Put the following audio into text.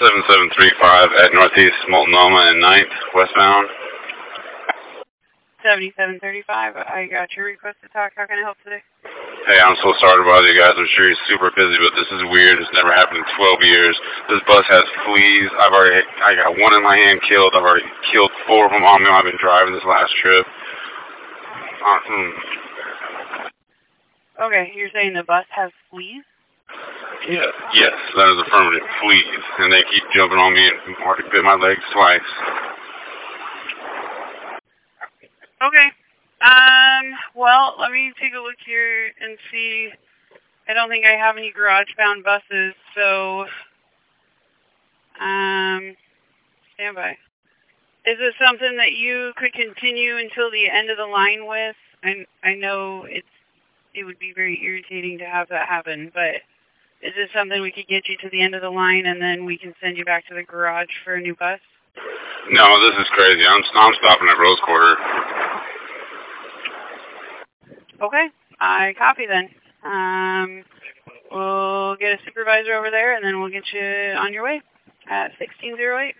7735 at Northeast Multnomah and 9th, westbound. 7735, I got your request to talk. How can I help today? Hey, I'm so sorry to bother you guys. I'm sure you're super busy, but this is weird. It's never happened in 12 years. This bus has fleas. I got one in my hand killed. I've already killed 4 of them on me while I've been driving this last trip. Okay, you're saying the bus has fleas? Yes, that is affirmative. Fleas. And they keep jumping on me and already bit my legs twice. Okay. Well, let me take a look here and see. I don't think I have any garage-bound buses, so, stand by. Is this something that you could continue until the end of the line with? I know it would be very irritating to have that happen, but is this something we could get you to the end of the line and then we can send you back to the garage for a new bus? No, this is crazy. I'm stopping at Rose Quarter. Okay, I copy then. We'll get a supervisor over there and then we'll get you on your way at 1608.